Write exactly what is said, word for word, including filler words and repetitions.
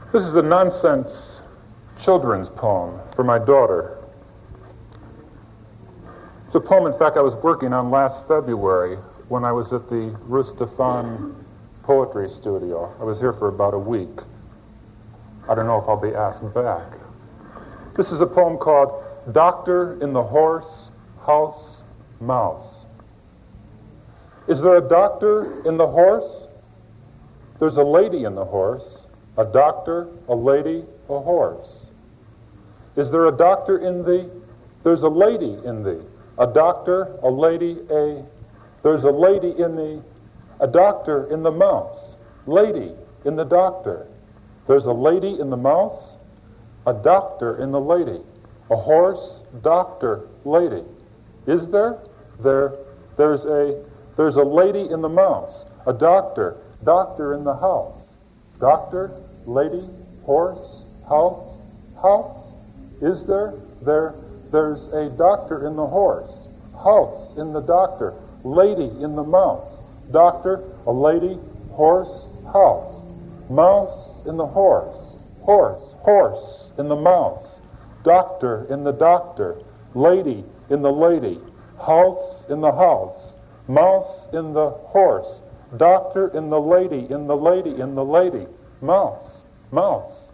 This is a nonsense children's poem for my daughter. It's a poem, in fact, I was working on last February when I was at the Ruth Stefan Poetry Studio. I was here for about a week. I don't know if I'll be asked back. This is a poem called Doctor in the Horse, House, Mouse. Is there a doctor in the horse? There's a lady in the horse. A doctor, a lady, a horse. Is there a doctor in thee? There's a lady in thee. A doctor, a lady, a... There's a lady in thee. A doctor in the mouse. Lady in the doctor. There's a lady in the mouse. A doctor in the lady. A horse, doctor, lady. Is there? There. There's a... There's a lady in the mouse. A doctor, doctor in the house. Doctor, lady, horse, house, house. Is there? There. There's a doctor in the horse. House in the doctor. Lady in the mouse. Doctor, a lady, horse, house. Mouse in the horse. Horse, horse in the mouse. Doctor in the doctor. Lady in the lady. House in the house. Mouse in the horse. Doctor in the lady, in the lady, in the lady. Mouse, mouse.